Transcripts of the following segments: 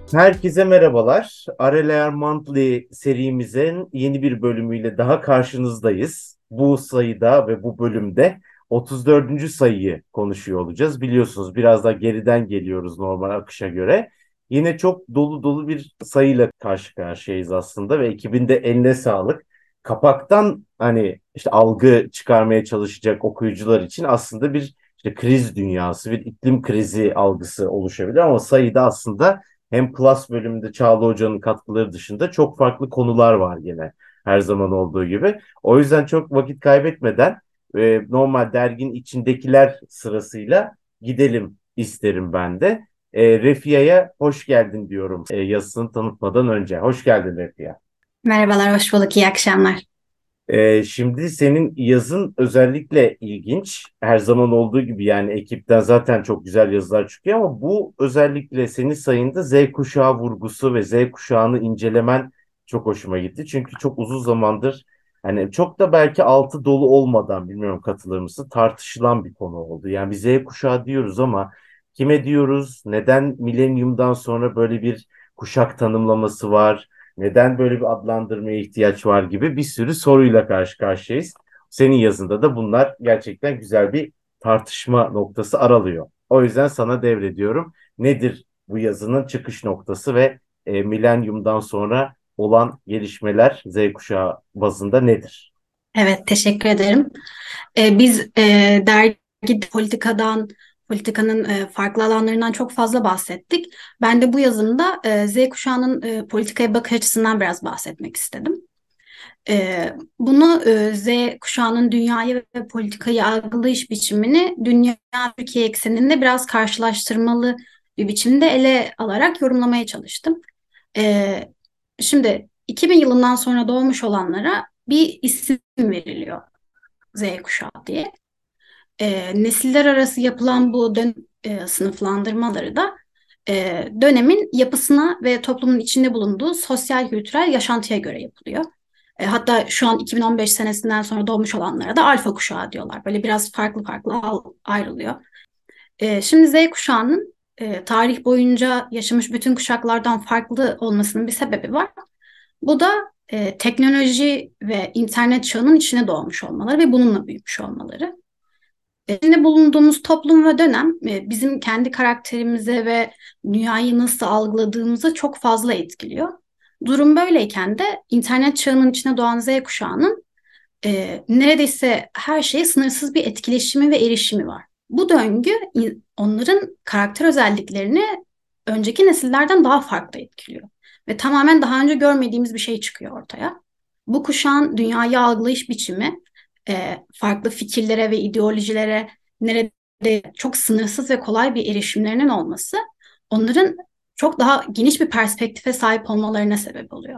Herkese merhabalar. Arelayer Monthly serimizin yeni bir bölümüyle daha karşınızdayız. Bu sayıda ve bu bölümde 34. sayıyı konuşuyor olacağız. Biliyorsunuz biraz daha geriden geliyoruz normal akışa göre. Yine çok dolu dolu bir sayıyla karşı karşıyayız aslında ve ekibin de eline sağlık. Kapaktan hani işte algı çıkarmaya çalışacak okuyucular için aslında bir işte kriz dünyası, bir iklim krizi algısı oluşabilir ama sayıda aslında hem Plus bölümünde Çağla Hoca'nın katkıları dışında çok farklı konular var yine her zaman olduğu gibi. O yüzden çok vakit kaybetmeden normal dergin içindekiler sırasıyla gidelim isterim ben de. Refia'ya hoş geldin diyorum yazısını tanıtmadan önce. Hoş geldin Refia. Merhabalar, hoş bulduk. İyi akşamlar. Şimdi senin yazın özellikle ilginç. Her zaman olduğu gibi yani ekipten zaten çok güzel yazılar çıkıyor ama bu özellikle senin sayında Z kuşağı vurgusu ve Z kuşağını incelemen çok hoşuma gitti. Çünkü çok uzun zamandır hani çok da belki altı dolu olmadan bilmiyorum katılır mısın tartışılan bir konu oldu. Yani bir Z kuşağı diyoruz ama kime diyoruz? Neden milenyumdan sonra böyle bir kuşak tanımlaması var? Neden böyle bir adlandırmaya ihtiyaç var gibi bir sürü soruyla karşı karşıyayız. Senin yazında da bunlar gerçekten güzel bir tartışma noktası aralıyor. O yüzden sana devrediyorum. Nedir bu yazının çıkış noktası ve milenyumdan sonra olan gelişmeler Z kuşağı bazında nedir? Evet, teşekkür ederim. Biz dergi politikanın farklı alanlarından çok fazla bahsettik. Ben de bu yazımda Z kuşağının politikaya bakış açısından biraz bahsetmek istedim. Bunu Z kuşağının dünyayı ve politikayı algılayış biçimini dünya Türkiye ekseninde biraz karşılaştırmalı bir biçimde ele alarak yorumlamaya çalıştım. Ee, Şimdi 2000 yılından sonra doğmuş olanlara bir isim veriliyor, Z kuşağı diye. Nesiller arası yapılan bu sınıflandırmaları da dönemin yapısına ve toplumun içinde bulunduğu sosyal kültürel yaşantıya göre yapılıyor. Hatta şu an 2015 senesinden sonra doğmuş olanlara da alfa kuşağı diyorlar. Böyle biraz farklı farklı ayrılıyor. Şimdi Z kuşağının tarih boyunca yaşamış bütün kuşaklardan farklı olmasının bir sebebi var. Bu da teknoloji ve internet çağının içine doğmuş olmaları ve bununla büyümüş olmaları. İçinde bulunduğumuz toplum ve dönem bizim kendi karakterimize ve dünyayı nasıl algıladığımıza çok fazla etkiliyor. Durum böyleyken de internet çağının içine doğan Z kuşağının neredeyse her şeye sınırsız bir etkileşimi ve erişimi var. Bu döngü onların karakter özelliklerini önceki nesillerden daha farklı etkiliyor. Ve tamamen daha önce görmediğimiz bir şey çıkıyor ortaya. Bu kuşağın dünyayı algılayış biçimi farklı fikirlere ve ideolojilere nerede çok sınırsız ve kolay bir erişimlerinin olması onların çok daha geniş bir perspektife sahip olmalarına sebep oluyor.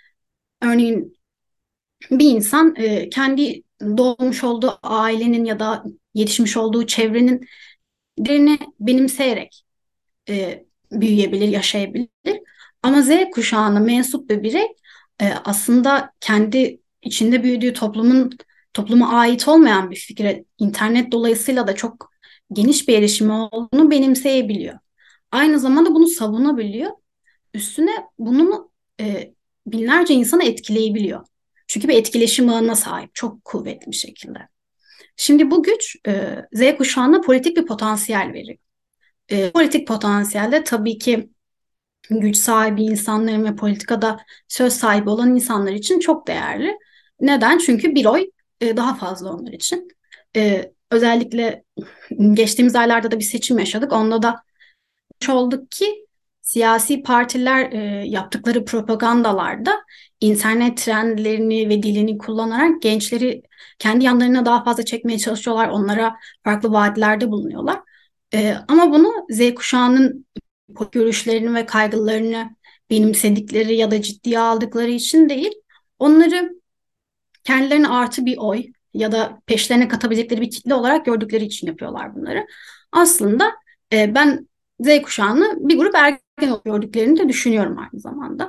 Örneğin bir insan kendi doğmuş olduğu ailenin ya da yetişmiş olduğu çevrenin değerini benimseyerek büyüyebilir, yaşayabilir. Ama Z kuşağına mensup bir birey aslında kendi içinde büyüdüğü topluma ait olmayan bir fikre internet dolayısıyla da çok geniş bir erişimi olduğunu benimseyebiliyor. Aynı zamanda bunu savunabiliyor. Üstüne bunu binlerce insanı etkileyebiliyor. Çünkü bir etkileşim ağına sahip çok kuvvetli bir şekilde. Şimdi bu güç Z kuşağına politik bir potansiyel veriyor. Politik potansiyelde tabii ki güç sahibi insanların ve politikada söz sahibi olan insanlar için çok değerli. Neden? Çünkü bir oy daha fazla onlar için. Özellikle geçtiğimiz aylarda da bir seçim yaşadık. Onda da olduk ki siyasi partiler yaptıkları propagandalarda internet trendlerini ve dilini kullanarak gençleri kendi yanlarına daha fazla çekmeye çalışıyorlar. Onlara farklı vaatlerde bulunuyorlar. Ama bunu Z kuşağının görüşlerini ve kaygılarını benimsedikleri ya da ciddiye aldıkları için değil, onları kendilerine artı bir oy ya da peşlerine katabilecekleri bir kitle olarak gördükleri için yapıyorlar bunları. Aslında ben Z kuşağını bir grup ergen gördüklerini de düşünüyorum aynı zamanda.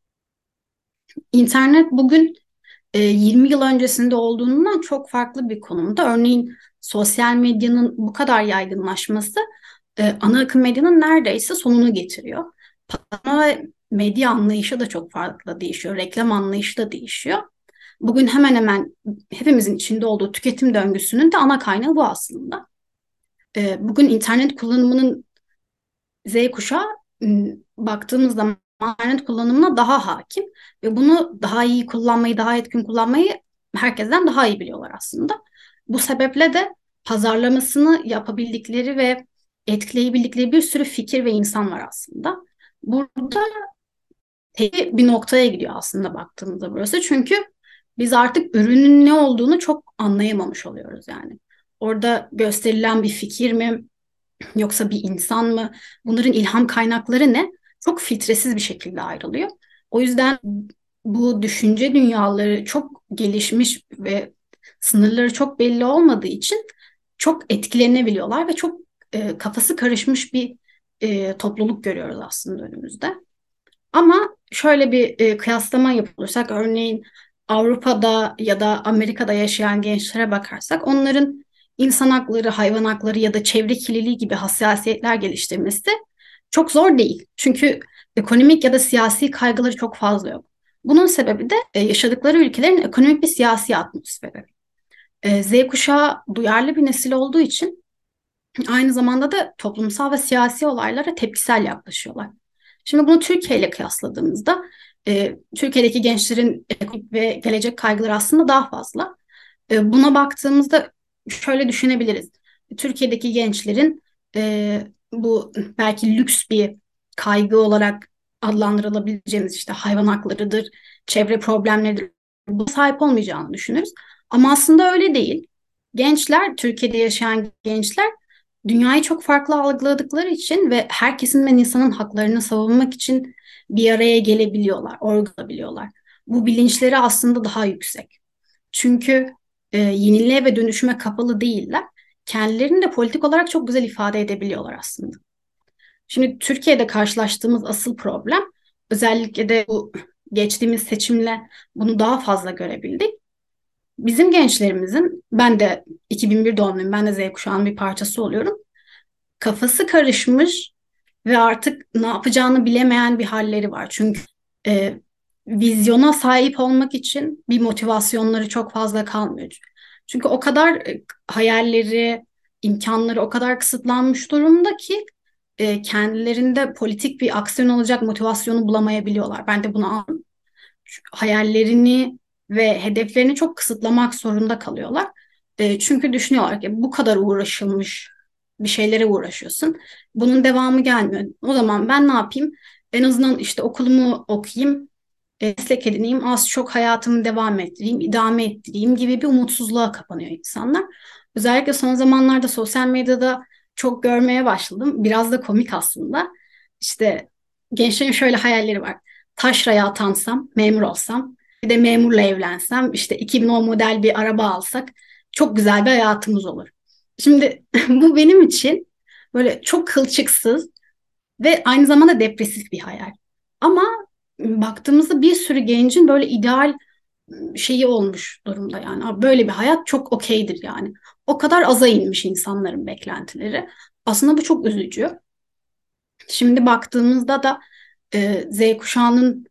İnternet bugün 20 yıl öncesinde olduğundan çok farklı bir konumda. Örneğin sosyal medyanın bu kadar yaygınlaşması ana akım medyanın neredeyse sonunu getiriyor. Ama medya anlayışı da çok farklı değişiyor. Reklam anlayışı da değişiyor. Bugün hemen hemen hepimizin içinde olduğu tüketim döngüsünün de ana kaynağı bu aslında. Bugün internet kullanımının Z kuşağı baktığımız zaman internet kullanımına daha hakim ve bunu daha iyi kullanmayı, daha etkin kullanmayı herkesten daha iyi biliyorlar aslında. Bu sebeple de pazarlamasını yapabildikleri ve etkileyebildikleri bir sürü fikir ve insan var aslında. Burada tek bir noktaya gidiyor aslında baktığımızda burası. Çünkü biz artık ürünün ne olduğunu çok anlayamamış oluyoruz yani. Orada gösterilen bir fikir mi, yoksa bir insan mı? Bunların ilham kaynakları ne? Çok filtresiz bir şekilde ayrılıyor. O yüzden bu düşünce dünyaları çok gelişmiş ve sınırları çok belli olmadığı için çok etkilenebiliyorlar ve çok kafası karışmış bir topluluk görüyoruz aslında önümüzde. Ama şöyle bir kıyaslama yapılırsak, örneğin Avrupa'da ya da Amerika'da yaşayan gençlere bakarsak, onların insan hakları, hayvan hakları ya da çevre kirliliği gibi hassasiyetler geliştirmesi çok zor değil. Çünkü ekonomik ya da siyasi kaygıları çok fazla yok. Bunun sebebi de yaşadıkları ülkelerin ekonomik ve siyasi atmosferi. Z kuşağı duyarlı bir nesil olduğu için aynı zamanda da toplumsal ve siyasi olaylara tepkisel yaklaşıyorlar. Şimdi bunu Türkiye ile kıyasladığımızda Türkiye'deki gençlerin ekonomik ve gelecek kaygıları aslında daha fazla. Buna baktığımızda şöyle düşünebiliriz. Türkiye'deki gençlerin bu belki lüks bir kaygı olarak adlandırılabileceğimiz işte hayvan haklarıdır, çevre problemleridir. Bu sahip olmayacağını düşünürüz. Ama aslında öyle değil. Gençler, Türkiye'de yaşayan gençler dünyayı çok farklı algıladıkları için ve herkesin ve insanın haklarını savunmak için bir araya gelebiliyorlar, organabiliyorlar. Bu bilinçleri aslında daha yüksek. Çünkü yeniliğe ve dönüşüme kapalı değiller. Kendilerini de politik olarak çok güzel ifade edebiliyorlar aslında. Şimdi Türkiye'de karşılaştığımız asıl problem, özellikle de bu geçtiğimiz seçimle bunu daha fazla görebildik. Bizim gençlerimizin, ben de 2001 doğumluyum, ben de Z kuşağının bir parçası oluyorum. Kafası karışmış ve artık ne yapacağını bilemeyen bir halleri var. Çünkü e, vizyona sahip olmak için bir motivasyonları çok fazla kalmıyor. Çünkü o kadar hayalleri, imkanları o kadar kısıtlanmış durumda ki kendilerinde politik bir aksiyon olacak motivasyonu bulamayabiliyorlar. Ben de bunu anladım. Hayallerini ve hedeflerini çok kısıtlamak zorunda kalıyorlar. Çünkü düşünüyorlar ki bu kadar uğraşılmış, bir şeylere uğraşıyorsun. Bunun devamı gelmiyor. O zaman ben ne yapayım? En azından işte okulumu okuyayım, meslek edineyim, az çok hayatımı devam ettireyim, idame ettireyim gibi bir umutsuzluğa kapanıyor insanlar. Özellikle son zamanlarda sosyal medyada çok görmeye başladım. Biraz da komik aslında. İşte gençlerin şöyle hayalleri var. Taşraya atansam, memur olsam, bir de memurla evlensem, işte 2010 model bir araba alsak çok güzel bir hayatımız olur. Şimdi bu benim için böyle çok kılçıksız ve aynı zamanda depresif bir hayal. Ama baktığımızda bir sürü gencin böyle ideal şeyi olmuş durumda yani. Abi böyle bir hayat çok okeydir yani. O kadar aza inmiş insanların beklentileri. Aslında bu çok üzücü. Şimdi baktığımızda da Z kuşağının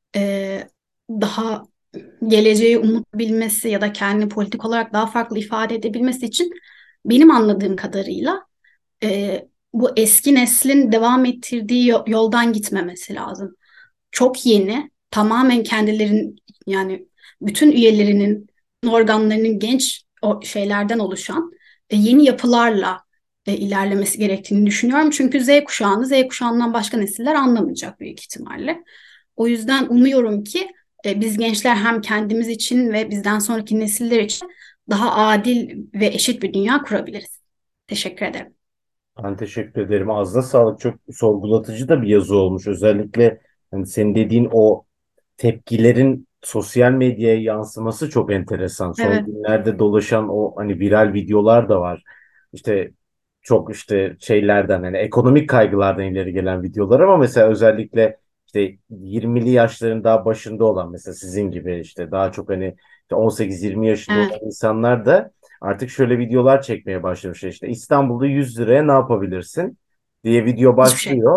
daha geleceğe umut bilmesi ya da kendini politik olarak daha farklı ifade edebilmesi için benim anladığım kadarıyla bu eski neslin devam ettirdiği yoldan gitmemesi lazım. Çok yeni, tamamen kendilerinin yani bütün üyelerinin, organlarının genç o şeylerden oluşan yeni yapılarla ilerlemesi gerektiğini düşünüyorum. Çünkü Z kuşağından başka nesiller anlamayacak büyük ihtimalle. O yüzden umuyorum ki biz gençler hem kendimiz için ve bizden sonraki nesiller için daha adil ve eşit bir dünya kurabiliriz. Teşekkür ederim. Ben teşekkür ederim. Ağzına sağlık. Çok sorgulatıcı da bir yazı olmuş. Özellikle hani senin dediğin o tepkilerin sosyal medyaya yansıması çok enteresan. Son Evet. günlerde dolaşan o hani viral videolar da var. İşte çok işte şeylerden hani ekonomik kaygılardan ileri gelen videolar ama mesela özellikle işte 20'li yaşların daha başında olan mesela sizin gibi işte daha çok hani işte 18-20 yaşında Evet. olan insanlar da artık şöyle videolar çekmeye başlamışlar. İşte İstanbul'da 100 liraya ne yapabilirsin diye video Hiçbir şey. başlıyor.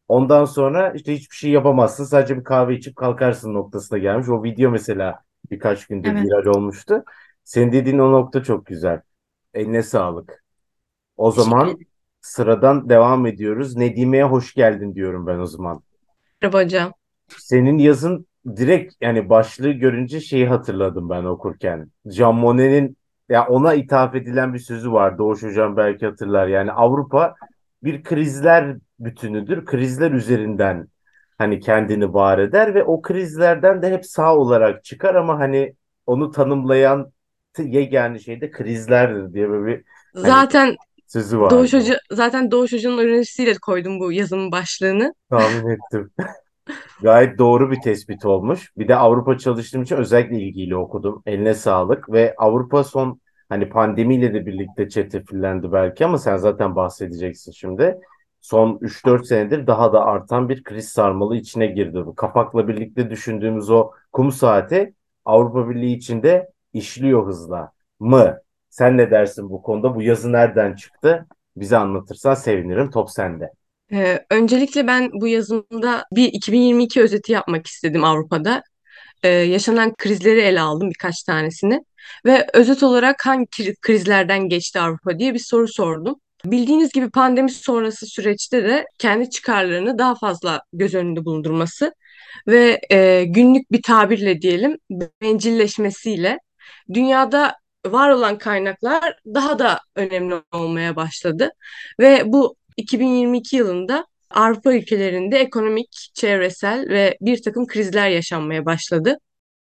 Ondan sonra işte hiçbir şey yapamazsın. Sadece bir kahve içip kalkarsın noktasına gelmiş. O video mesela birkaç günde Evet, viral olmuştu. Senin dediğin o nokta çok güzel. Eline sağlık. O teşekkür zaman ederim. sıradan devam ediyoruz. Nedime'ye hoş geldin diyorum ben o zaman. Merhaba hocam. Senin yazın direkt yani başlığı görünce şeyi hatırladım ben okurken. Jean Monnet'in ya ona ithaf edilen bir sözü var. Doğuş Hocam belki hatırlar. Yani Avrupa bir krizler bütünüdür. Krizler üzerinden hani kendini var eder ve o krizlerden de hep sağ olarak çıkar ama hani onu tanımlayan yegane şey de krizlerdir diye böyle bir hani Zaten sözü vardı. Doğuş Hoca'nın önerisiyle koydum bu yazımın başlığını. Tahmin ettim. Gayet doğru bir tespit olmuş. Bir de Avrupa çalıştığım için özellikle ilgiyle okudum. Eline sağlık ve Avrupa son hani pandemiyle de birlikte çetrefillendi belki ama sen zaten bahsedeceksin şimdi. Son 3-4 senedir daha da artan bir kriz sarmalı içine girdi. Bu kapakla birlikte düşündüğümüz o kum saati Avrupa Birliği içinde işliyor hızla mı? Sen ne dersin bu konuda? Bu yazı nereden çıktı? Bize anlatırsan sevinirim. Top sende. Öncelikle ben bu yazımda bir 2022 özeti yapmak istedim Avrupa'da. Yaşanan krizleri ele aldım birkaç tanesini. Ve özet olarak hangi krizlerden geçti Avrupa diye bir soru sordum. Bildiğiniz gibi pandemi sonrası süreçte de kendi çıkarlarını daha fazla göz önünde bulundurması ve günlük bir tabirle diyelim bencilleşmesiyle dünyada var olan kaynaklar daha da önemli olmaya başladı. Ve bu 2022 yılında Avrupa ülkelerinde ekonomik, çevresel ve bir takım krizler yaşanmaya başladı.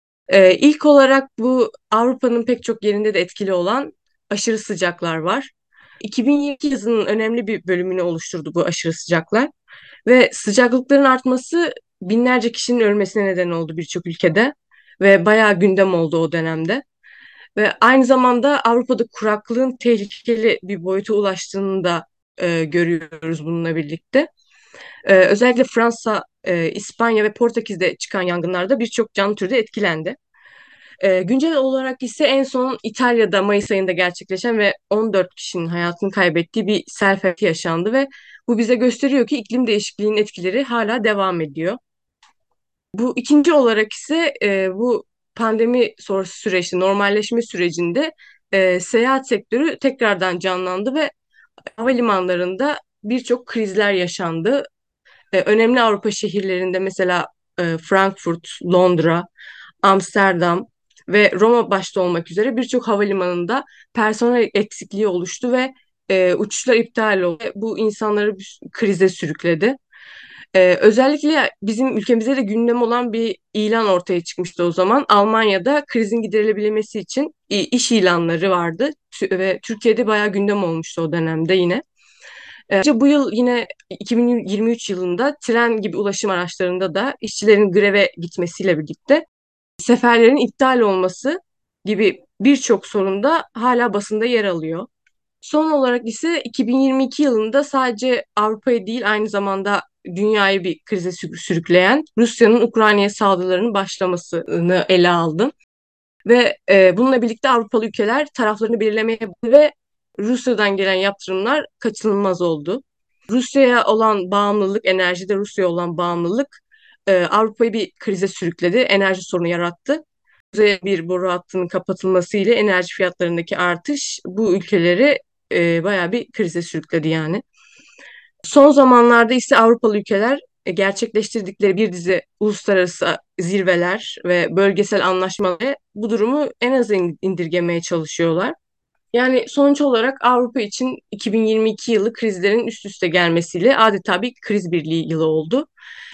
İlk olarak bu Avrupa'nın pek çok yerinde de etkili olan aşırı sıcaklar var. 2022 yazının önemli bir bölümünü oluşturdu bu aşırı sıcaklar. Ve sıcaklıkların artması binlerce kişinin ölmesine neden oldu birçok ülkede. Ve bayağı gündem oldu o dönemde. Ve aynı zamanda Avrupa'da kuraklığın tehlikeli bir boyuta ulaştığını da görüyoruz bununla birlikte. Özellikle Fransa, İspanya ve Portekiz'de çıkan yangınlarda birçok canlı türü de etkilendi. Güncel olarak ise en son İtalya'da Mayıs ayında gerçekleşen ve 14 kişinin hayatını kaybettiği bir sel felaketi yaşandı ve bu bize gösteriyor ki iklim değişikliğinin etkileri hala devam ediyor. Bu ikinci olarak ise bu pandemi sonrası süreçte, normalleşme sürecinde seyahat sektörü tekrardan canlandı ve havalimanlarında birçok krizler yaşandı. Önemli Avrupa şehirlerinde mesela Frankfurt, Londra, Amsterdam ve Roma başta olmak üzere birçok havalimanında personel eksikliği oluştu ve uçuşlar iptal oldu. Bu insanları bir krize sürükledi. Özellikle bizim ülkemizde de gündem olan bir ilan ortaya çıkmıştı o zaman. Almanya'da krizin giderilebilmesi için iş ilanları vardı ve Türkiye'de bayağı gündem olmuştu o dönemde yine. Bu yıl yine 2023 yılında tren gibi ulaşım araçlarında da işçilerin greve gitmesiyle birlikte seferlerin iptal olması gibi birçok sorun da hala basında yer alıyor. Son olarak ise 2022 yılında sadece Avrupa'yı değil aynı zamanda dünyayı bir krize sürükleyen Rusya'nın Ukrayna'ya saldırılarının başlamasını ele aldım. Ve bununla birlikte Avrupalı ülkeler taraflarını belirlemeye başladı ve Rusya'dan gelen yaptırımlar kaçınılmaz oldu. Rusya'ya olan bağımlılık, enerjide Rusya'ya olan bağımlılık Avrupa'yı bir krize sürükledi, enerji sorunu yarattı. Kuzey bir boru hattının kapatılması ile enerji fiyatlarındaki artış bu ülkeleri bayağı bir krize sürükledi yani. Son zamanlarda ise Avrupalı ülkeler gerçekleştirdikleri bir dizi uluslararası zirveler ve bölgesel anlaşmalarla bu durumu en aza indirgemeye çalışıyorlar. Yani sonuç olarak Avrupa için 2022 yılı krizlerin üst üste gelmesiyle adeta bir kriz birliği yılı oldu.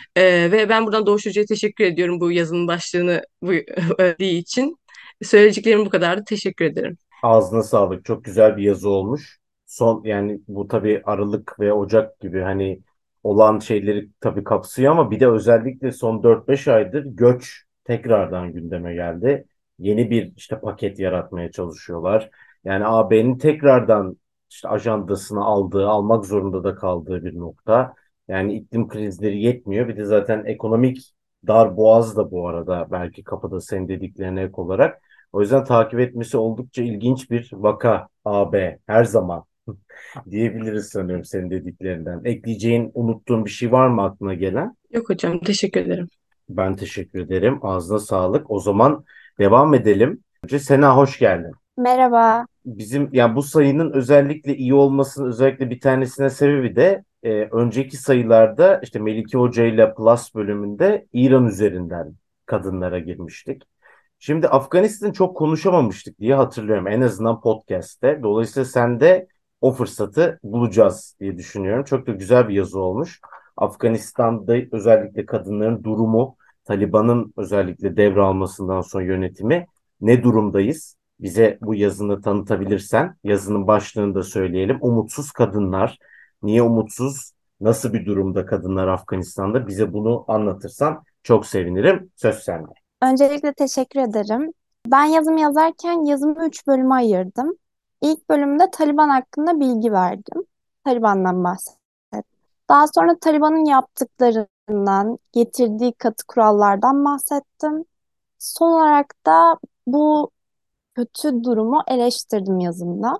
Ve ben buradan Doğuş Hoca'ya teşekkür ediyorum bu yazının başlığını bu övdüğü için. Söyleyeceklerim bu kadardı. Teşekkür ederim. Ağzına sağlık. Çok güzel bir yazı olmuş. Son yani bu tabii Aralık ve Ocak gibi hani olan şeyleri tabii kapsıyor ama bir de özellikle son 4-5 aydır göç tekrardan gündeme geldi. Yeni bir işte paket yaratmaya çalışıyorlar. Yani AB'nin tekrardan işte ajandasına aldığı, almak zorunda da kaldığı bir nokta. Yani iklim krizleri yetmiyor. Bir de zaten ekonomik dar boğaz da bu arada belki kapıda senin dediklerine ek olarak. O yüzden takip etmesi oldukça ilginç bir vaka AB her zaman. diyebiliriz sanıyorum senin dediklerinden. Ekleyeceğin, unuttuğun bir şey var mı aklına gelen? Yok hocam, teşekkür ederim. Ben teşekkür ederim. Ağzına sağlık. O zaman devam edelim. Önce Sena, hoş geldin. Merhaba. Bizim yani bu sayının özellikle iyi olmasının özellikle bir tanesine sebebi de önceki sayılarda işte Melike Hoca ile Plus bölümünde İran üzerinden kadınlara girmiştik. Şimdi Afganistan çok konuşamamıştık diye hatırlıyorum en azından podcast'te. Dolayısıyla sen de o fırsatı bulacağız diye düşünüyorum. Çok da güzel bir yazı olmuş. Afganistan'da özellikle kadınların durumu, Taliban'ın özellikle devralmasından sonra yönetimi ne durumdayız? Bize bu yazını tanıtabilirsen, yazının başlığını da söyleyelim. Umutsuz kadınlar, niye umutsuz, nasıl bir durumda kadınlar Afganistan'da? Bize bunu anlatırsan çok sevinirim. Söz sende. Öncelikle teşekkür ederim. Ben yazımı yazarken yazımı 3 bölüme ayırdım. İlk bölümde Taliban hakkında bilgi verdim. Taliban'dan bahsettim. Daha sonra Taliban'ın yaptıklarından, getirdiği katı kurallardan bahsettim. Son olarak da bu kötü durumu eleştirdim yazımda.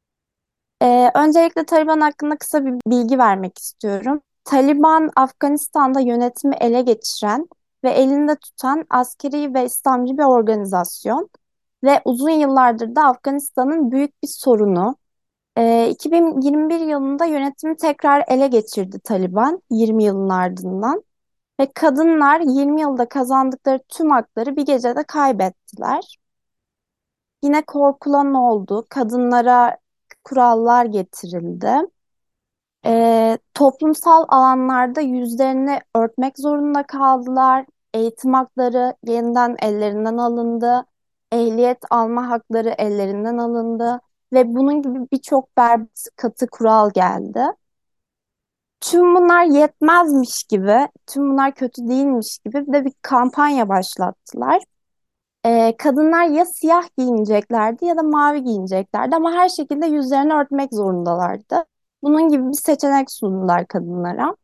Öncelikle Taliban hakkında kısa bir bilgi vermek istiyorum. Taliban, Afganistan'da yönetimi ele geçiren ve elinde tutan askeri ve İslamcı bir organizasyon ve uzun yıllardır da Afganistan'ın büyük bir sorunu. 2021 yılında yönetimi tekrar ele geçirdi Taliban 20 yılın ardından ve kadınlar 20 yılda kazandıkları tüm hakları bir gecede kaybettiler. Yine korkulan oldu. Kadınlara kurallar getirildi. Toplumsal alanlarda yüzlerini örtmek zorunda kaldılar. Eğitim hakları yeniden ellerinden alındı. Ehliyet alma hakları ellerinden alındı. Ve bunun gibi birçok berbat katı kural geldi. Tüm bunlar yetmezmiş gibi, tüm bunlar kötü değilmiş gibi bir de bir kampanya başlattılar. Kadınlar ya siyah giyineceklerdi ya da mavi giyineceklerdi ama her şekilde yüzlerini örtmek zorundalardı. Bunun gibi bir seçenek sundular kadınlara.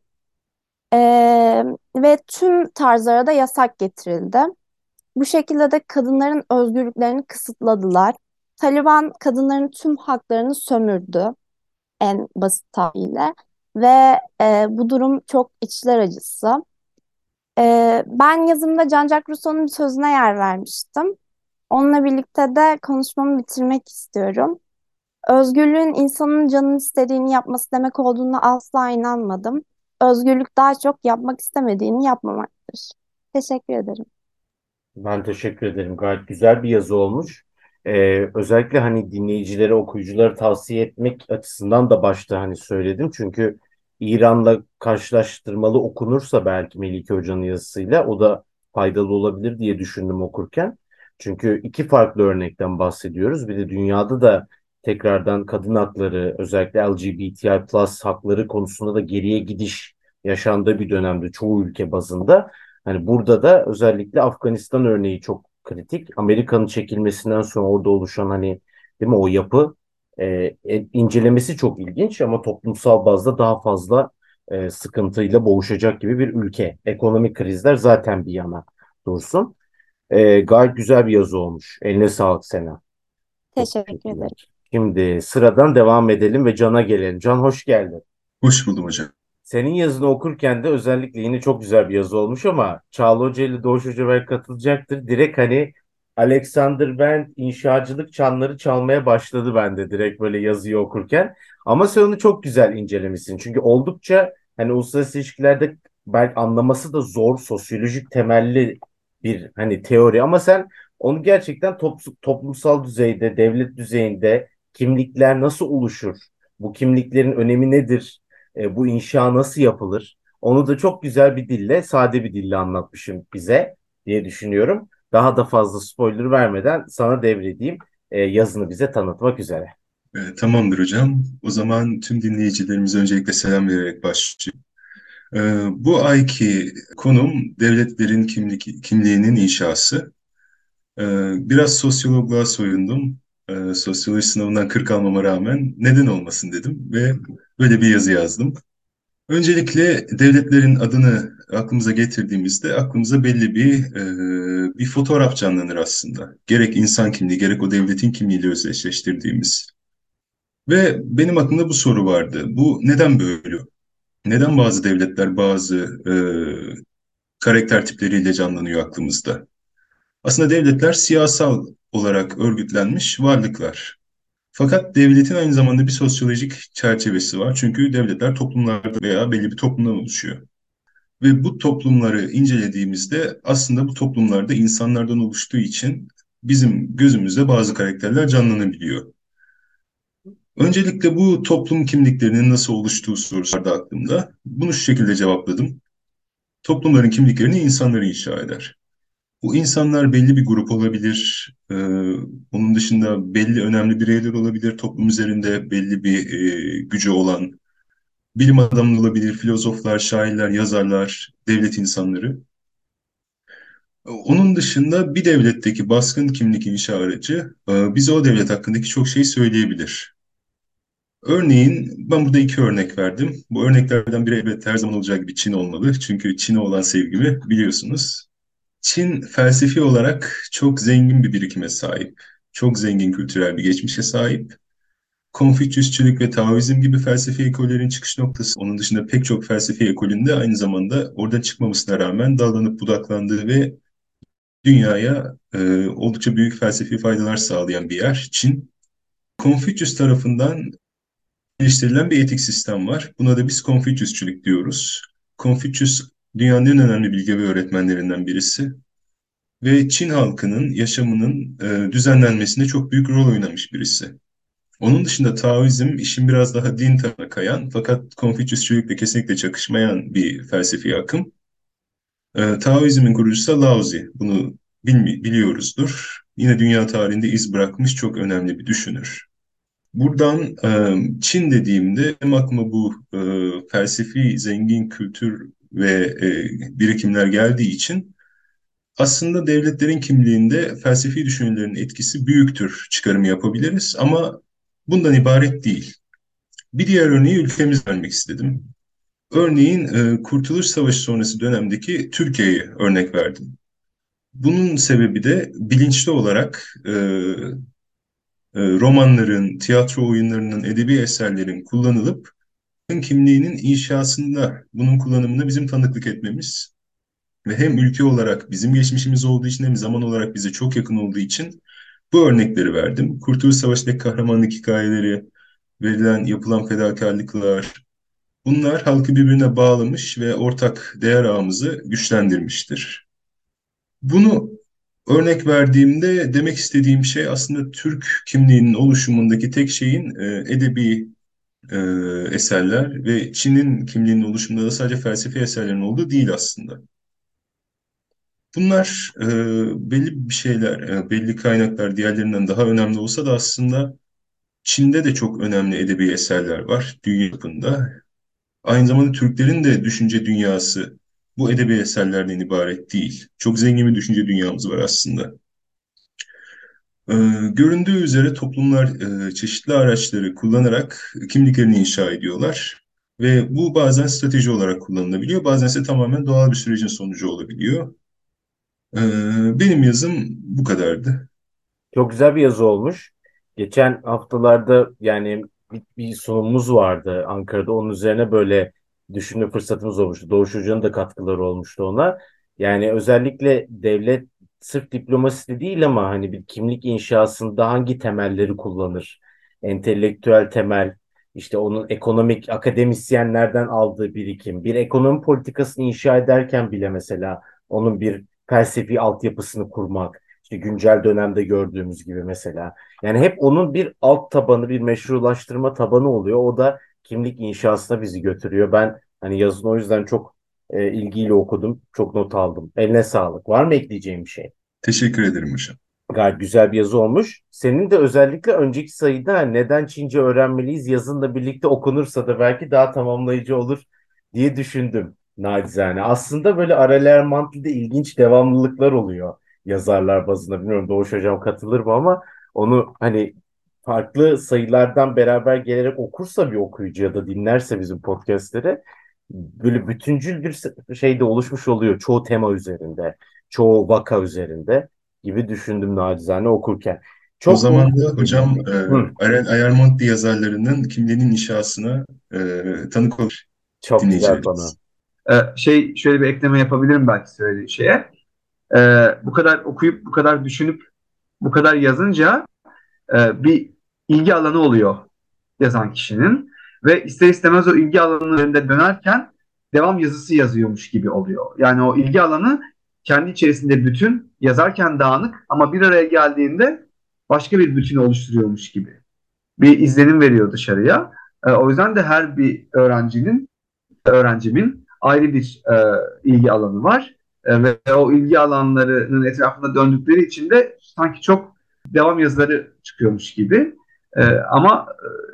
Ve tüm tarzlara da yasak getirildi. Bu şekilde de kadınların özgürlüklerini kısıtladılar. Taliban kadınların tüm haklarını sömürdü en basit tabiriyle ve bu durum çok içler acısı. Ben yazımda Jean-Jacques Rousseau'nun bir sözüne yer vermiştim. Onunla birlikte de konuşmamı bitirmek istiyorum. Özgürlüğün insanın canının istediğini yapması demek olduğuna asla inanmadım. Özgürlük daha çok yapmak istemediğini yapmamaktır. Teşekkür ederim. Ben teşekkür ederim. Gayet güzel bir yazı olmuş. Özellikle hani dinleyicilere, okuyuculara tavsiye etmek açısından da başta hani söyledim. Çünkü İran'la karşılaştırmalı okunursa belki Melike Hoca'nın yazısıyla o da faydalı olabilir diye düşündüm okurken. Çünkü iki farklı örnekten bahsediyoruz. Bir de dünyada da tekrardan kadın hakları, özellikle LGBTİ+ hakları konusunda da geriye gidiş yaşandığı bir dönemde çoğu ülke bazında. Hani burada da özellikle Afganistan örneği çok kritik. Amerika'nın çekilmesinden sonra orada oluşan hani değil mi o yapı incelemesi çok ilginç ama toplumsal bazda daha fazla sıkıntıyla boğuşacak gibi bir ülke. Ekonomik krizler zaten bir yana dursun. Gayet güzel bir yazı olmuş. Eline sağlık Sena. Çok Teşekkür ederim. teşekkürler. Şimdi sıradan devam edelim ve Can'a gelelim. Can, hoş geldin. Hoş buldum hocam. Senin yazını okurken de özellikle yine çok güzel bir yazı olmuş ama Çağla Hoca ile Doğuş Hoca belki katılacaktır. Direkt hani Alexander Van inşacılık çanları çalmaya başladı bende direkt böyle yazıyı okurken. Ama sen onu çok güzel incelemişsin. Çünkü oldukça hani uluslararası ilişkilerde belki anlaması da zor sosyolojik temelli bir hani teori ama sen onu gerçekten toplumsal düzeyde, devlet düzeyinde kimlikler nasıl oluşur? Bu kimliklerin önemi nedir? Bu inşa nasıl yapılır? Onu da çok güzel bir dille, sade bir dille anlatmışım bize diye düşünüyorum. Daha da fazla spoiler vermeden sana devredeyim yazını bize tanıtmak üzere. Tamamdır hocam. O zaman tüm dinleyicilerimize öncelikle selam vererek başlayayım. Bu ayki konum devletlerin kimliğinin inşası. Biraz sosyologluğa soyundum. Sosyoloji sınavından 40 almama rağmen neden olmasın dedim ve böyle bir yazı yazdım. Öncelikle devletlerin adını aklımıza getirdiğimizde aklımıza belli bir fotoğraf canlanır aslında. Gerek insan kimliği, gerek o devletin kimliğiyle özdeşleştirdiğimiz. Ve benim aklımda bu soru vardı. Bu neden böyle? Neden bazı devletler bazı karakter tipleriyle canlanıyor aklımızda? Aslında devletler siyasal olarak örgütlenmiş varlıklar. Fakat devletin aynı zamanda bir sosyolojik çerçevesi var. Çünkü devletler toplumlarda veya belli bir toplumdan oluşuyor. Ve bu toplumları incelediğimizde aslında bu toplumlarda insanlardan oluştuğu için bizim gözümüzde bazı karakterler canlanabiliyor. Öncelikle bu toplum kimliklerinin nasıl oluştuğu sorusu vardı aklımda. Bunu şu şekilde cevapladım. Toplumların kimliklerini insanlar inşa eder. Bu insanlar belli bir grup olabilir. Onun dışında belli önemli bireyler olabilir. Toplum üzerinde belli bir gücü olan bilim adamı olabilir, filozoflar, şairler, yazarlar, devlet insanları. Onun dışında bir devletteki baskın kimlik inşa aracı bize o devlet hakkındaki çok şey söyleyebilir. Örneğin ben burada iki örnek verdim. Bu örneklerden biri elbette her zaman olacağı gibi Çin olmalı. Çünkü Çin'e olan sevgimi biliyorsunuz. Çin felsefi olarak çok zengin bir birikime sahip. Çok zengin kültürel bir geçmişe sahip. Konfüçyüsçülük ve Taoizm gibi felsefi ekollerin çıkış noktası. Onun dışında pek çok felsefi ekolünde aynı zamanda orada çıkmamasına rağmen dallanıp budaklandığı ve dünyaya oldukça büyük felsefi faydalar sağlayan bir yer Çin. Konfüçyüs tarafından geliştirilen bir etik sistem var. Buna da biz Konfüçyüsçülük diyoruz. Konfüçyüs dünyanın en önemli bilge ve öğretmenlerinden birisi ve Çin halkının yaşamının düzenlenmesinde çok büyük rol oynamış birisi. Onun dışında Taoizm işin biraz daha din tarafına kayan fakat Konfüçyüsçülükle kesinlikle çakışmayan bir felsefi akım. Taoizmin kurucusu da Laozi. Bunu biliyoruzdur. Yine dünya tarihinde iz bırakmış çok önemli bir düşünür. Buradan Çin dediğimde benim aklıma bu felsefi zengin kültür ve birikimler geldiği için aslında devletlerin kimliğinde felsefi düşünürlerin etkisi büyüktür çıkarımı yapabiliriz ama bundan ibaret değil. Bir diğer örneği ülkemiz vermek istedim. Örneğin Kurtuluş Savaşı sonrası dönemdeki Türkiye'yi örnek verdim. Bunun sebebi de bilinçli olarak romanların, tiyatro oyunlarının, edebi eserlerin kullanılıp kimliğinin inşasında bunun kullanımına bizim tanıklık etmemiz ve hem ülke olarak bizim geçmişimiz olduğu için hem zaman olarak bize çok yakın olduğu için bu örnekleri verdim. Kurtuluş Savaşı'ndaki kahramanlık hikayeleri, yapılan fedakarlıklar, bunlar halkı birbirine bağlamış ve ortak değer ağımızı güçlendirmiştir. Bunu örnek verdiğimde demek istediğim şey aslında Türk kimliğinin oluşumundaki tek şeyin edebi e, eserler ve Çin'in kimliğinin oluşumunda da sadece felsefi eserlerin olduğu değil aslında. Bunlar belli bir şeyler, belli kaynaklar diğerlerinden daha önemli olsa da aslında Çin'de de çok önemli edebi eserler var dünya çapında. Aynı zamanda Türklerin de düşünce dünyası bu edebi eserlerden ibaret değil. Çok zengin bir düşünce dünyamız var aslında. Ee, Göründüğü üzere toplumlar çeşitli araçları kullanarak kimliklerini inşa ediyorlar. Ve bu bazen strateji olarak kullanılabiliyor, bazen ise tamamen doğal bir sürecin sonucu olabiliyor. Benim yazım bu kadardı. Çok güzel bir yazı olmuş. Geçen haftalarda yani bir sunumumuz vardı Ankara'da. Onun üzerine böyle düşünme fırsatımız olmuştu. Doğuş Hoca'nın da katkıları olmuştu ona. Yani özellikle devlet sırf diplomasi de değil ama hani bir kimlik inşasında hangi temelleri kullanır? Entelektüel temel, işte onun ekonomik akademisyenlerden aldığı birikim. Bir ekonomi politikasını inşa ederken bile mesela onun bir felsefi altyapısını kurmak. İşte güncel dönemde gördüğümüz gibi mesela. Yani hep onun bir alt tabanı, bir meşrulaştırma tabanı oluyor. O da kimlik inşasına bizi götürüyor. Ben hani yazını o yüzden çok ilgiyle okudum. Çok not aldım. Eline sağlık. Var mı ekleyeceğim bir şey? Teşekkür ederim hocam. Gayet güzel bir yazı olmuş. Senin de özellikle önceki sayıda neden Çince öğrenmeliyiz yazınla birlikte okunursa da belki daha tamamlayıcı olur diye düşündüm nacizane. Aslında böyle Aurélien Mantli'de ilginç devamlılıklar oluyor yazarlar bazında. Bilmiyorum Doğuş Hocam katılır mı ama onu hani farklı sayılardan beraber gelerek okursa bir okuyucu ya da dinlerse bizim podcastleri böyle bütüncül bir şey de oluşmuş oluyor çoğu tema üzerinde, çoğu vaka üzerinde gibi düşündüm nacizane okurken. O Çok zaman da ilginç bir hocam bilgi. Hı, Ariel Ayarmondi yazarlarının kimliğinin inşasına tanık olur çok güzel konu. dinleyicilerimiz. Şöyle bir ekleme yapabilirim belki söylediği şeye. Bu kadar okuyup, bu kadar düşünüp, bu kadar yazınca bir ilgi alanı oluyor yazan kişinin ve ister istemez o ilgi alanının önünde dönerken devam yazısı yazıyormuş gibi oluyor. Yani o ilgi alanı kendi içerisinde bütün, yazarken dağınık ama bir araya geldiğinde başka bir bütünü oluşturuyormuş gibi bir izlenim veriyor dışarıya. O yüzden de her bir öğrencimin ayrı bir ilgi alanı var. Ve o ilgi alanlarının etrafında döndükleri için de sanki çok devam yazıları çıkıyormuş gibi. Ama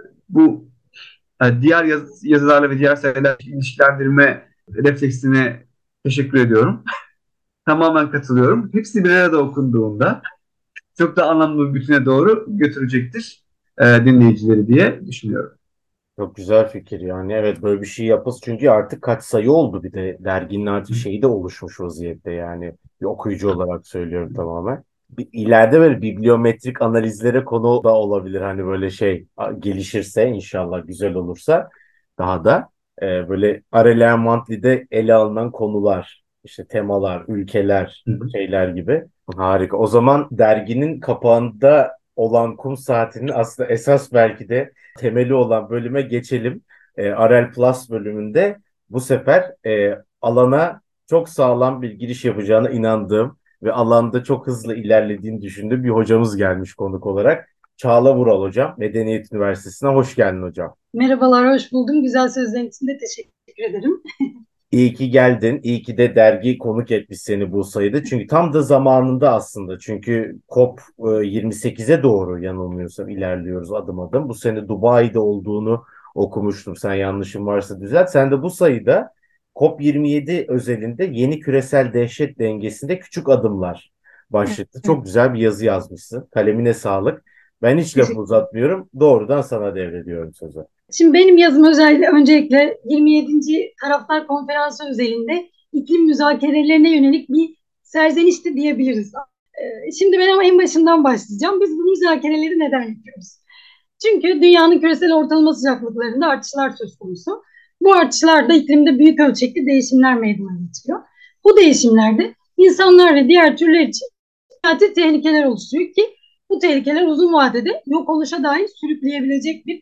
bu diğer yazılarla ve diğer sayılarla ilişkilendirme refleksine teşekkür ediyorum. Tamamen katılıyorum. Hepsi bir arada okunduğunda çok da anlamlı bir bütüne doğru götürecektir dinleyicileri diye düşünüyorum. Çok güzel fikir yani. Evet, böyle bir şey yapılsın. Çünkü artık kaç sayı oldu, bir de derginin artık şeyi de oluşmuş vaziyette yani. Bir okuyucu olarak söylüyorum tamamen. İleride böyle bibliometrik analizlere konu da olabilir. Hani böyle şey gelişirse, inşallah güzel olursa, daha da böyle Arel Monthly'de ele alınan konular, işte temalar, ülkeler, Hı hı. şeyler gibi. Harika. O zaman derginin kapağında olan kum saatinin aslında esas belki de temeli olan bölüme geçelim. Arel Plus bölümünde bu sefer alana çok sağlam bir giriş yapacağına inandığım ve alanda çok hızlı ilerlediğini düşündüğüm bir hocamız gelmiş konuk olarak. Çağla Vural hocam, Medeniyet Üniversitesi'ne hoş geldin hocam. Merhabalar, hoş buldum. Güzel sözlerin için de teşekkür ederim. İyi ki geldin. İyi ki de dergi konuk etmiş seni bu sayıda. Çünkü tam da zamanında aslında. Çünkü COP 28'e doğru yanılmıyorsam ilerliyoruz adım adım. Bu sene Dubai'de olduğunu okumuştum. Sen yanlışım varsa düzelt. Sen de bu sayıda COP 27 özelinde yeni küresel dehşet dengesinde küçük adımlar başlıklı. Evet, Çok güzel bir yazı yazmışsın. Kalemine sağlık. Ben hiç lafı teşekkür ederim. uzatmıyorum. Doğrudan sana devrediyorum sözü. Şimdi benim yazım özellikle öncelikle 27. Taraflar Konferansı özelinde iklim müzakerelerine yönelik bir serzenişti diyebiliriz. Şimdi ben ama en başından başlayacağım. Biz bu müzakereleri neden yapıyoruz? Çünkü dünyanın küresel ortalama sıcaklıklarında artışlar söz konusu. Bu artışlarda iklimde büyük ölçekli değişimler meydana getiriyor. Bu değişimlerde insanlar ve diğer türler için hayati tehlikeler oluşturuyor ki bu tehlikeler uzun vadede yok oluşa dair sürükleyebilecek bir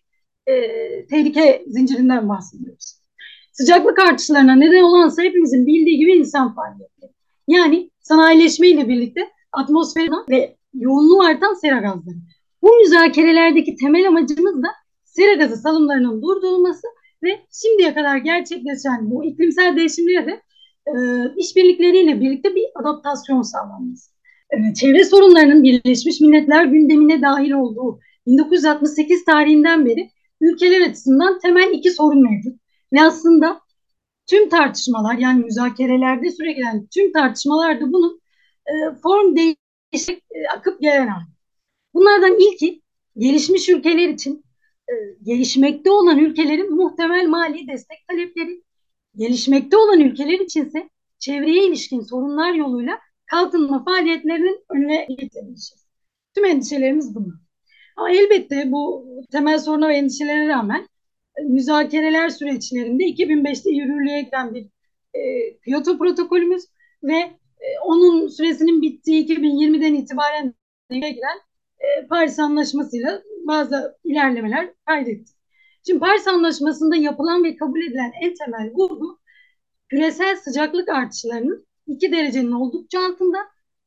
tehlike zincirinden bahsediyoruz. Sıcaklık artışlarına neden olansa hepimizin bildiği gibi insan faaliyeti. Yani sanayileşmeyle birlikte atmosferden ve yoğunluğu artan sera gazları. Bu müzakerelerdeki temel amacımız da sera gazı salımlarının durdurulması ve şimdiye kadar gerçekleşen bu iklimsel değişimlere de işbirlikleriyle birlikte bir adaptasyon sağlanması. Çevre sorunlarının Birleşmiş Milletler gündemine dahil olduğu 1968 tarihinden beri ülkeler açısından temel iki sorun mevcut. Ve aslında tüm tartışmalar, yani müzakerelerde süregelen tüm tartışmalarda bunun form değişik akıp gelen hali. Bunlardan ilki gelişmiş ülkeler için gelişmekte olan ülkelerin muhtemel mali destek talepleri, gelişmekte olan ülkeler içinse çevreye ilişkin sorunlar yoluyla kalkınma faaliyetlerinin önüne getirilmişiz. Tüm endişelerimiz bunlar. Ama elbette bu temel soruna ve endişelere rağmen müzakereler süreçlerinde 2005'te yürürlüğe giren bir Kyoto protokolümüz ve onun süresinin bittiği 2020'den itibaren giren Paris Anlaşması'yla bazı ilerlemeler kaydettik. Şimdi Paris Anlaşması'nda yapılan ve kabul edilen en temel vurgu küresel sıcaklık artışlarının 2 derecenin oldukça altında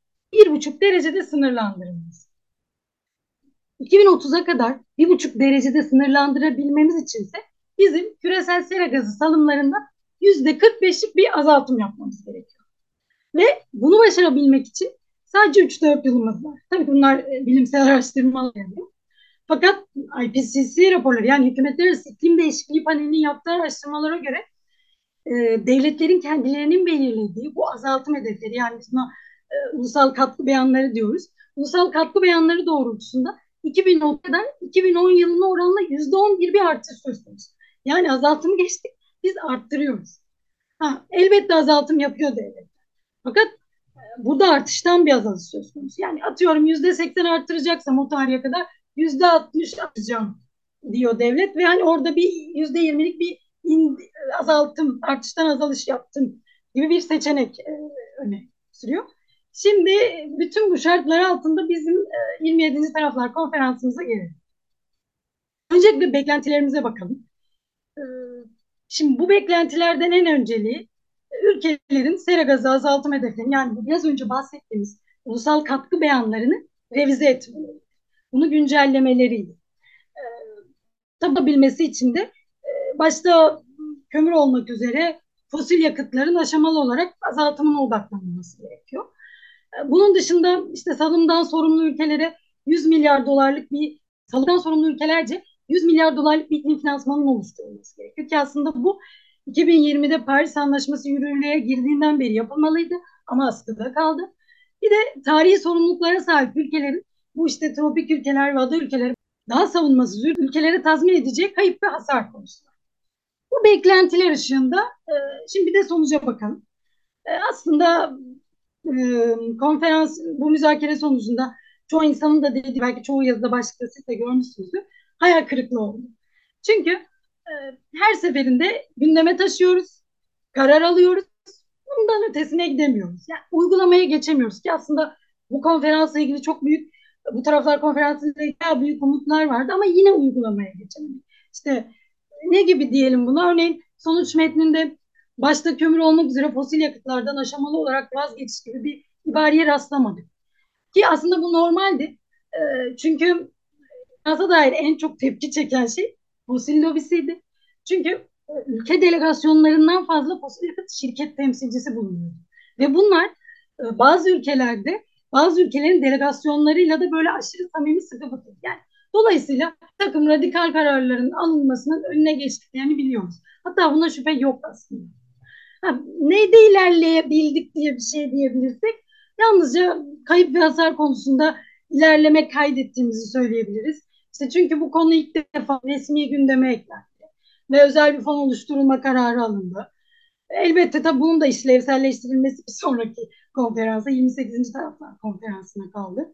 1,5 derecede sınırlandırılması. 2030'a kadar 1,5 derecede sınırlandırabilmemiz içinse bizim küresel sera gazı salımlarında %45'lik bir azaltım yapmamız gerekiyor. Ve bunu başarabilmek için sadece 3-4 yılımız var. Tabii bunlar bilimsel araştırmalar yapıyor. Fakat IPCC raporları, yani Hükümetler Arası İklim Değişikliği Paneli'nin yaptığı araştırmalara göre devletlerin kendilerinin belirlediği bu azaltım hedefleri, yani biz buna ulusal katkı beyanları diyoruz. Ulusal katkı beyanları doğrultusunda 2010'dan 2010 yılına oranla %11 bir artış söz konusu. Yani azaltımı geçtik, biz arttırıyoruz. Elbette azaltım yapıyor devlet. Fakat Burada artıştan bir azalış söz konusu. Yani atıyorum %80 arttıracaksam o tarihe kadar %60 artacağım diyor devlet ve hani orada bir %20'lik bir azaltım, artıştan azalış yaptım gibi bir seçenek öne sürüyor. Şimdi bütün bu şartlar altında bizim 27. Taraflar Konferansımıza gelelim. Öncelikle beklentilerimize bakalım. Ee, Şimdi bu beklentilerden en önceliği ülkelerin sera gazı azaltım hedeflerini, yani biraz önce bahsettiğimiz ulusal katkı beyanlarını revize etmeleri, bunu güncellemeleriydi. Tababilmesi için de başta kömür olmak üzere fosil yakıtların aşamalı olarak azaltımına odaklanılması gerekiyor. Bunun dışında işte salımdan sorumlu ülkelere 100 milyar dolarlık bir salımdan sorumlu ülkelerce 100 milyar dolarlık bir iklim finansmanının oluşturulması gerekiyor ki aslında bu 2020'de Paris Anlaşması yürürlüğe girdiğinden beri yapılmalıydı ama askıda kaldı. Bir de tarihi sorumluluklara sahip ülkelerin, bu işte tropik ülkeler ve ada ülkeleri, daha savunmasız ülkelere tazmin edecek kayıp ve hasar konusunda. Bu beklentiler ışığında şimdi bir de sonuca bakalım. Aslında konferans, bu müzakere sonucunda çoğu insanın da dediği, belki çoğu yazıda başlıkta siz de görmüşsünüzdür, hayal kırıklığı oldu. Çünkü her seferinde gündeme taşıyoruz, karar alıyoruz, bundan ötesine gidemiyoruz. Yani uygulamaya geçemiyoruz ki aslında bu konferansla ilgili çok büyük, bu taraflar konferansıyla ilgili büyük umutlar vardı ama yine uygulamaya geçemedik. İşte ne gibi diyelim buna? Örneğin sonuç metninde başta kömür olmak üzere fosil yakıtlardan aşamalı olarak vazgeçiş gibi bir ibareye rastlamadık. Ki aslında bu normaldi. Çünkü NASA dair en çok tepki çeken şey fosil lobisiydi. Çünkü ülke delegasyonlarından fazla fosil yakıt şirket temsilcisi bulunuyor. Ve bunlar bazı ülkelerde, bazı ülkelerin delegasyonlarıyla da böyle aşırı samimi, sıkı fıkı. Yani dolayısıyla takım radikal kararların alınmasının önüne geçtiklerini biliyoruz. Hatta buna şüphe yok aslında. Neyde ilerleyebildik diye bir şey diyebilirsek, yalnızca kayıp ve hasar konusunda ilerleme kaydettiğimizi söyleyebiliriz. İşte çünkü bu konu ilk defa resmi gündeme eklendi ve özel bir fon oluşturulma kararı alındı. Elbette tabii bunun da işlevselleştirilmesi bir sonraki konferansa, 28. Taraflar Konferansı'na kaldı.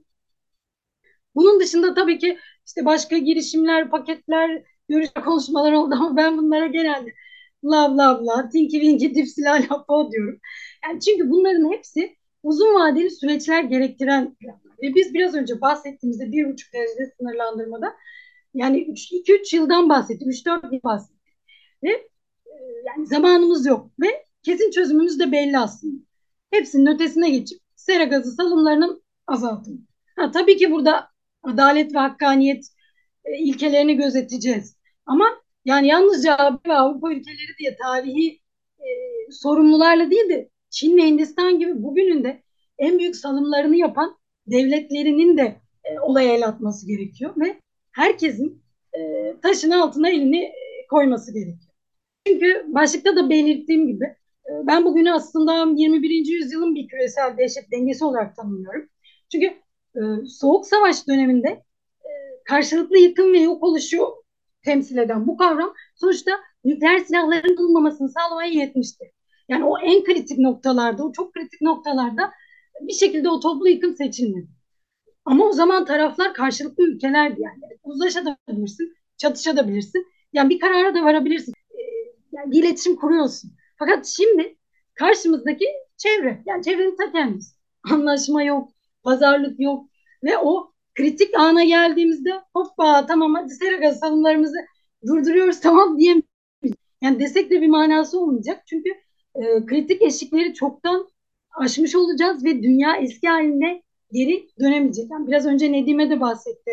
Bunun dışında tabii ki işte başka girişimler, paketler, görüş konuşmalar oldu ama ben bunlara genelde bla bla bla, tinky winky dipsy la po diyorum. Yani çünkü bunların hepsi uzun vadeli süreçler gerektiren planlar. Ve biz biraz önce bahsettiğimizde 1,5 derecede sınırlandırmada yani 2-3 yıldan bahsettik, 3-4 yıl bahsettik. Ve yani zamanımız yok ve kesin çözümümüz de belli aslında. Hepsinin ötesine geçip sera gazı salımlarının azaltımı. Tabii ki burada adalet ve hakkaniyet ilkelerini gözeteceğiz. Ama yani yalnızca AB ve Avrupa ülkeleri diye tarihi sorumlularla değil de Çin ve Hindistan gibi bugünün de en büyük salımlarını yapan devletlerinin de olaya el atması gerekiyor ve herkesin taşın altına elini koyması gerekiyor. Çünkü başlıkta da belirttiğim gibi ben bugünü aslında 21. yüzyılın bir küresel dehşet dengesi olarak tanımlıyorum. Çünkü Soğuk Savaş döneminde karşılıklı yıkım ve yok oluşu temsil eden bu kavram sonuçta nükleer silahların bulunmamasını sağlamaya yetmişti. Yani o en kritik noktalarda, o çok kritik noktalarda bir şekilde o toplu yıkım seçilmedi. Ama o zaman taraflar karşılıklı ülkelerdi yani. Uzlaşabilirsin, çatışabilirsin. Yani bir karara da varabilirsin. Yani bir iletişim kuruyorsun. Fakat şimdi karşımızdaki çevre. Yani çevrenin ta kendisi. Anlaşma yok, pazarlık yok ve o kritik ana geldiğimizde hoppa tamam hadi sera gazı salımlarımızı durduruyoruz tamam diyemeyiz. Yani desek de bir manası olmayacak. Çünkü kritik eşikleri çoktan aşmış olacağız ve dünya eski haline geri dönemeyecek. Yani biraz önce Nedim'e de bahsetti.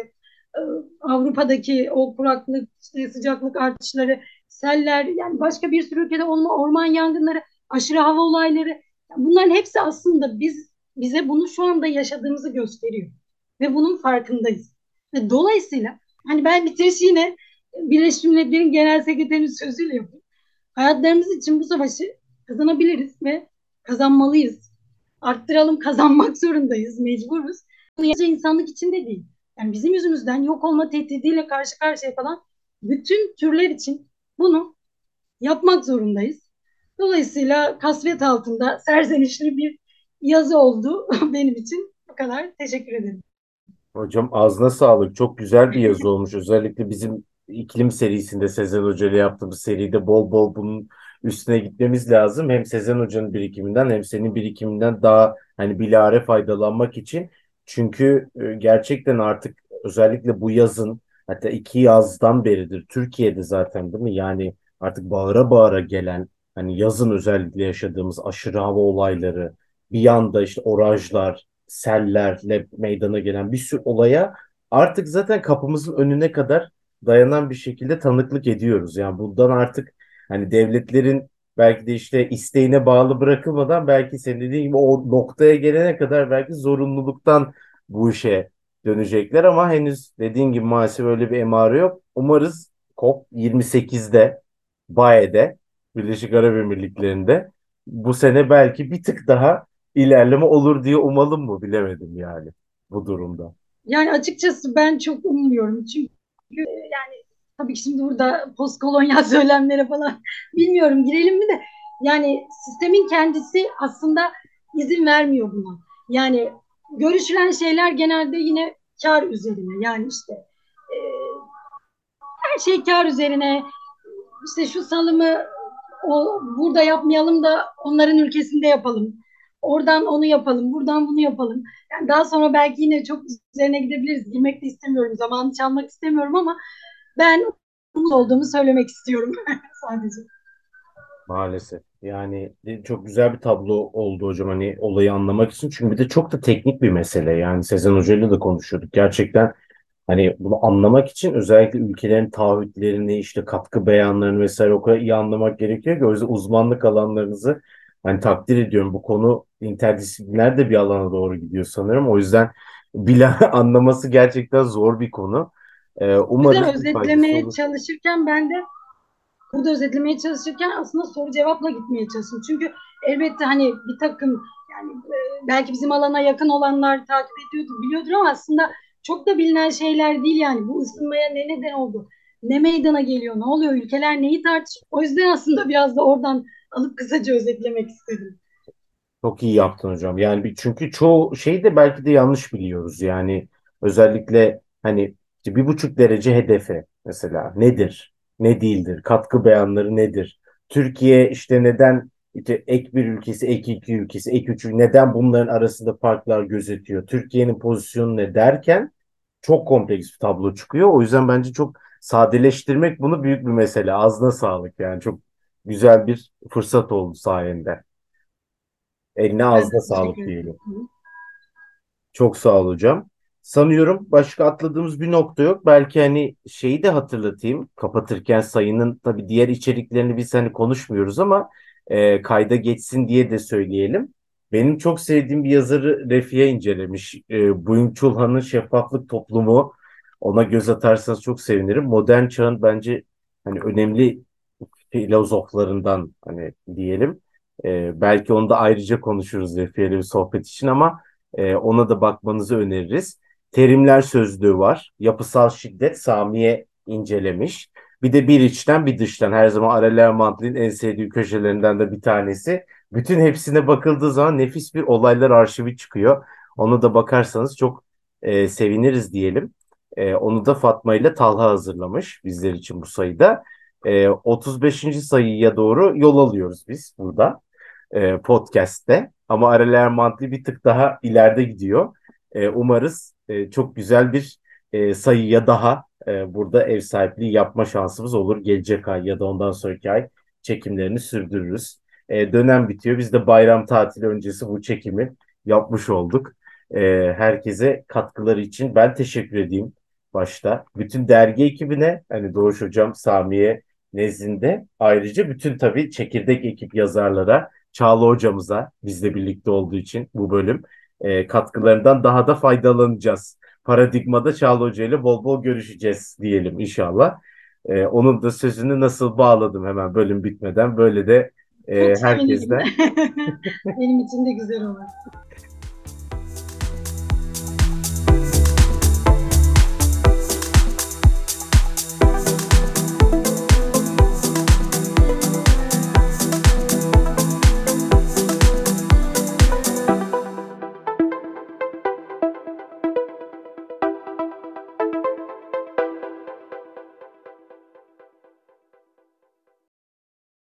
Avrupa'daki o kuraklık, işte sıcaklık artışları, seller, yani başka bir sürü ülkede olma, orman yangınları, aşırı hava olayları, yani bunların hepsi aslında bize bunu şu anda yaşadığımızı gösteriyor. Ve bunun farkındayız. Ve dolayısıyla hani ben bitirişi yine Birleşmiş Milletler'in Genel Sekreterinin sözüyle yapıyorum. Hayatlarımız için bu savaşı kazanabiliriz ve kazanmalıyız. Arttıralım, kazanmak zorundayız, mecburuz. Bu yalnızca insanlık için de değil. Yani bizim yüzümüzden yok olma tehdidiyle karşı karşıya kalan bütün türler için bunu yapmak zorundayız. Dolayısıyla kasvet altında serzenişli bir yazı oldu benim için. Bu kadar. Teşekkür ederim. Hocam ağzına sağlık. Çok güzel bir yazı olmuş. Özellikle bizim iklim serisinde Sezen Hoca ile yaptığımız seride bol bol bunun üstüne gitmemiz lazım. Hem Sezen Hoca'nın birikiminden hem senin birikiminden daha hani bilahare faydalanmak için. Çünkü gerçekten artık özellikle bu yazın hatta iki yazdan beridir Türkiye'de zaten değil mi? Yani artık bağıra bağıra gelen hani yazın özellikle yaşadığımız aşırı hava olayları bir yanda işte orajlar sellerle meydana gelen bir sürü olaya artık zaten kapımızın önüne kadar dayanan bir şekilde tanıklık ediyoruz. Yani bundan artık hani devletlerin belki de işte isteğine bağlı bırakılmadan belki senin dediğin gibi o noktaya gelene kadar belki zorunluluktan bu işe dönecekler ama henüz dediğin gibi maalesef öyle bir emare yok. Umarız COP28'de Bae'de Birleşik Arap Emirlikleri'nde bu sene belki bir tık daha ilerleme olur diye umalım mı bilemedim yani bu durumda. Yani açıkçası ben çok ummuyorum. Çünkü yani tabii ki şimdi burada postkolonyal söylemlere falan bilmiyorum girelim mi de yani sistemin kendisi aslında izin vermiyor buna. Yani görüşülen şeyler genelde yine kar üzerine. Yani işte e, her şey kar üzerine. İşte şu salımı burada yapmayalım da onların ülkesinde yapalım. Oradan onu yapalım, buradan bunu yapalım. Yani daha sonra belki yine çok üzerine gidebiliriz. Girmek de istemiyorum, zamanı çalmak istemiyorum ama ben umut olduğumu söylemek istiyorum sadece. Maalesef. Yani çok güzel bir tablo oldu hocam hani olayı anlamak için. Çünkü bir de çok da teknik bir mesele. Yani Sezen Hoca ile de konuşuyorduk. Gerçekten hani bunu anlamak için özellikle ülkelerin taahhütlerini işte katkı beyanlarını vesaire o kadar iyi anlamak gerekiyor ki o yüzden uzmanlık alanlarınızı hani takdir ediyorum. Bu konu interdisipliner de bir alana doğru gidiyor sanırım. O yüzden bile anlaması gerçekten zor bir konu. O yüzden Umarız bir faydası özetlemeye olur. çalışırken ben de burada özetlemeye çalışırken aslında soru cevapla gitmeye çalıştım. Çünkü elbette hani bir takım yani belki bizim alana yakın olanlar takip ediyordur, biliyordur ama aslında çok da bilinen şeyler değil yani. Bu ısınmaya ne neden oldu? Ne meydana geliyor? Ne oluyor? Ülkeler neyi tartışıyor? O yüzden aslında biraz da oradan alıp kısaca özetlemek istedim. Çok iyi yaptın hocam. Yani çünkü çoğu şeyi de belki de yanlış biliyoruz. Yani özellikle hani işte 1,5 derece hedefi mesela nedir? Ne değildir? Katkı beyanları nedir? Türkiye işte neden işte ek bir ülkesi, ek iki ülkesi, ek üç ülkesi neden bunların arasında farklar gözetiyor? Türkiye'nin pozisyonu ne derken çok kompleks bir tablo çıkıyor. O yüzden bence çok sadeleştirmek bunu büyük bir mesele. Ağzına sağlık yani çok güzel bir fırsat oldu sayende. Eline Ben de ağzına teşekkür sağlık diyelim. ederim. Çok sağ ol hocam. Sanıyorum başka atladığımız bir nokta yok. Belki hani şeyi de hatırlatayım. Kapatırken sayının tabii diğer içeriklerini biz hani konuşmuyoruz ama kayda geçsin diye de söyleyelim. Benim çok sevdiğim bir yazarı Refia incelemiş. Byung Chul Han'ın Şeffaflık Toplumu. Ona göz atarsanız çok sevinirim. Modern çağın bence hani önemli filozoflarından hani diyelim. Belki onu da ayrıca konuşuruz Refiye'yle bir sohbet için ama ona da bakmanızı öneririz. Terimler sözlüğü var. Yapısal şiddet Samiye incelemiş. Bir de bir içten bir dıştan her zaman Aurélien Mantlin'in en sevdiği köşelerinden de bir tanesi. Bütün hepsine bakıldığı zaman nefis bir olaylar arşivi çıkıyor. Ona da bakarsanız çok seviniriz diyelim. Onu da Fatma ile Talha hazırlamış bizler için bu sayıda. 35. sayıya doğru yol alıyoruz biz burada podcast'te. Ama Araler Mantli bir tık daha ileride gidiyor. Umarız çok güzel bir sayıya daha burada ev sahipliği yapma şansımız olur. Gelecek ay ya da ondan sonraki ay çekimlerini sürdürürüz. Dönem bitiyor. Biz de bayram tatili öncesi bu çekimi yapmış olduk. Herkese katkıları için ben teşekkür edeyim başta. Bütün dergi ekibine, hani Doğuş Hocam, Samiye nezdinde ayrıca bütün tabii çekirdek ekip yazarlara Çağla hocamıza bizle birlikte olduğu için bu bölüm katkılarından daha da faydalanacağız. Paradigmada Çağla Hoca ile bol bol görüşeceğiz diyelim inşallah. Onun da sözünü nasıl bağladım hemen bölüm bitmeden. Böyle de Çok sevinirim. herkesten Benim için de güzel olur.